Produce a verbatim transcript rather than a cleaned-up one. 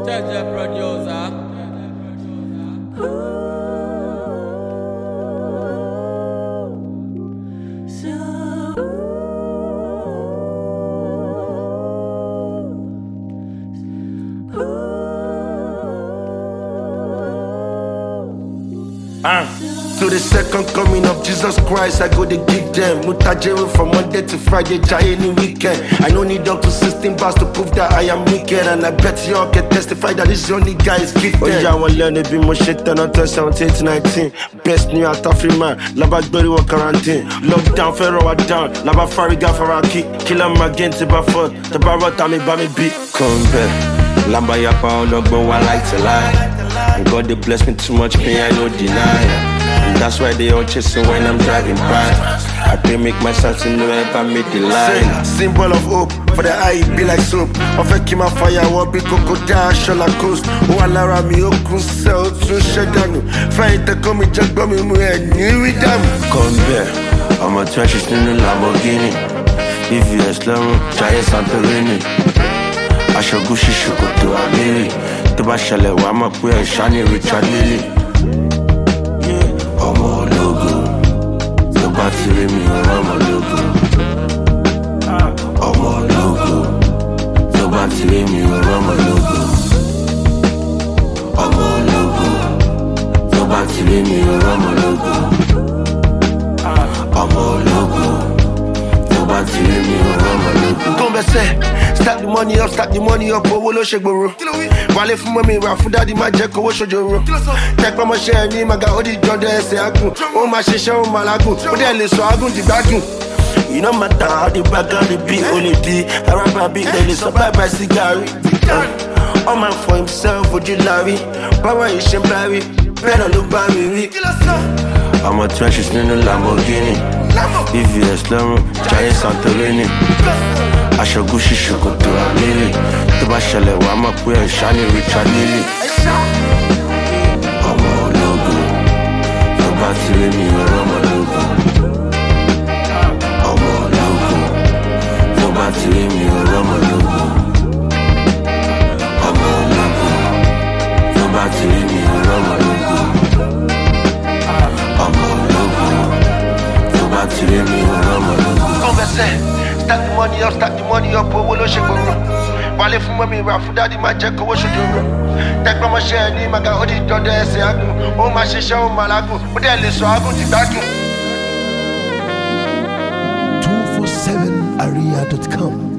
Jaja producer. Uh. To the second coming of Jesus Christ, I go to give them Mutajere from Monday to Friday, Jai any weekend. I don't need up to sixteen bars to prove that I am wicked, and I bet y'all can testify that this only guy is gifted. Oh yeah, I want to learn to be more shit than until seventeen to nineteen. Best new out of free man, Laba Glory wa quarantine. Lockdown, Ferro down, Laba Fariga Faraki. Kill him again to Baford, the Barra Tami Bami beat. Come back, Lamba Yapa, all the go, I like to lie. And God they bless me too much, pain I no deny. And that's why they all chasing when I'm driving by. I pray make myself to know if I make the line. Symbol of hope, for the eye it be like soap. Offer keep my fire, what be crocodile, shola coast. Oh alara mi okun sell to shedanu. Fight the come jack bomb me and new with them. Come back, I'm a trash in the Lamborghini. If you are slow, try Santorini. I shall go she should go to Amiri. To Bashale, Wama Queer, Shani, Richard Lily. Omo logo, the battery me, Omo logo. Omo logo, the battery me, Omo logo. Omo logo, the battery me, Omo logo. Omo logo, the battery me, Omo logo. Converse. Stack the money up, stack the money up, owó ló ṣe gbòòrò. Wálé fún mọ́mí ra fún dádì má jẹ́ kówó ṣojoro. Tẹ́pẹ́ mọ́ṣẹ́ ẹ̀ ní màgà ó di jọdọ̀ ẹsẹ̀ agùn. Ó máa ṣiṣẹ́ ó máa lágùn, ó dẹ̀ lè sọ agùn dìgbàgùn. You no matter how the background the beat only be. Araba beat they dey survive by cigari. Uh, all man for himself, ojú lárí. Power is ṣẹ́ńbárí, bẹ́ẹ̀ náà ló bá mi rí. I'm a trash nínú Lamborghini. If you are slow, Jai Santorini. I shall go she should go to Amiri. To Bashale, Wama Queer, Shani, Richard Lily. Omo logo, the battery me, Omo logo. Omo logo, the battery me, Omo logo. Omo logo, the battery me, Omo logo. Omo logo, the battery me, Omo logo. Converse. Stack the money up, stack the money up, owó ló ṣe gbòòrò. Wálé fún mọ́mí ra fún dádì má jẹ́ kówó ṣojoro. Tẹ́pẹ́ mọ́ṣẹ́ ẹ̀ ní màgà ó di jọdọ̀ ẹsẹ̀ agùn. Ó máa ṣiṣẹ́ ó máa lágùn, ó dẹ̀ lè sọ agùn dìgbàgùn. two four seven aria dot com